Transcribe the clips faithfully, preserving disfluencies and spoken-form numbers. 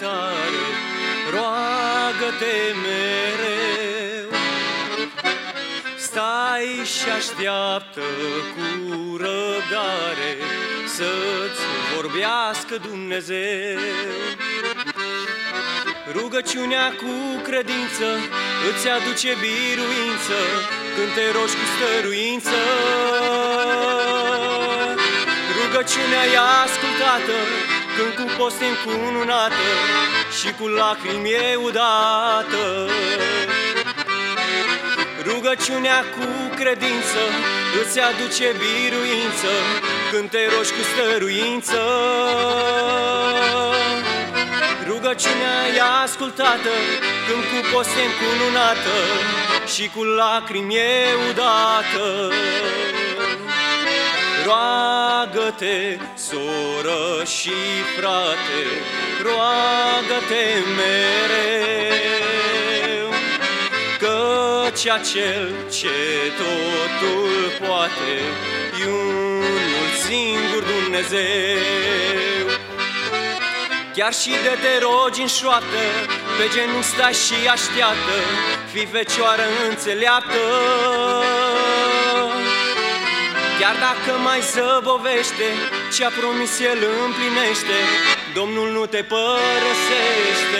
tare, roagă-te mereu. Stai și așteaptă cu răbdare să-ți vorbească Dumnezeu. Rugăciunea cu credință îți aduce biruință când te rogi cu stăruință. Rugăciunea e ascultată când cu post e încununată și cu lacrimi e udată. Rugăciunea cu credință îți aduce biruință când te rogi cu stăruință. Rugăciunea e ascultată când cu post e încununată și cu lacrimi e udată. Roagă-te, soră și frate, roagă-te mereu, căci acel ce totul poate e unul singur Dumnezeu. Chiar și de te rogi în șoaptă, pe genunchi stai și așteaptă, fii fecioară înțeleaptă. Chiar dacă mai zăbovește, ce-a promis El împlinește, Domnul nu te părăsește.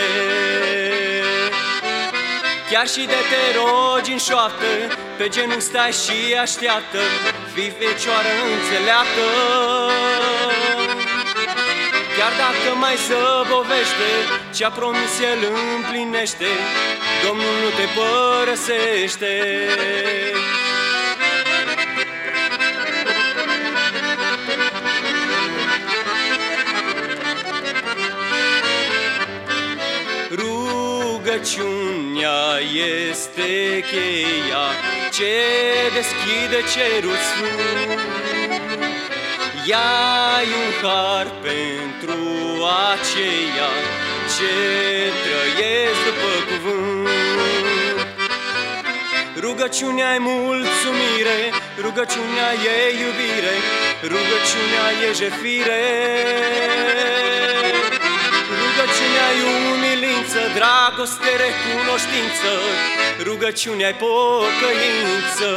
Chiar și de te rogi în șoaptă, pe genunchi stai și așteaptă, fii fecioară înțeleaptă. Chiar dacă mai zăbovește, ce-a promis El împlinește, Domnul nu te părăsește. Rugăciunea este cheia ce deschide cerul sfânt. Ea-i un har pentru aceia ce trăiesc după cuvânt. Rugăciunea e mulțumire, rugăciunea e iubire, rugăciunea e jertfire. Rugăciunea e umilință, dragoste, recunoștință, rugăciunea e pocăință.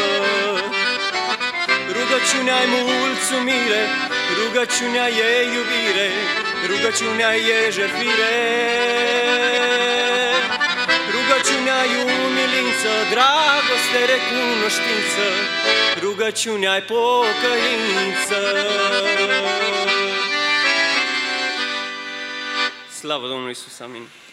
Rugăciunea e mulțumire, rugăciunea e iubire, rugăciunea e jertfire. Rugăciunea e umilință, dragoste, recunoștință, rugăciunea e pocăință. Slavă Domnului Iisus, amin.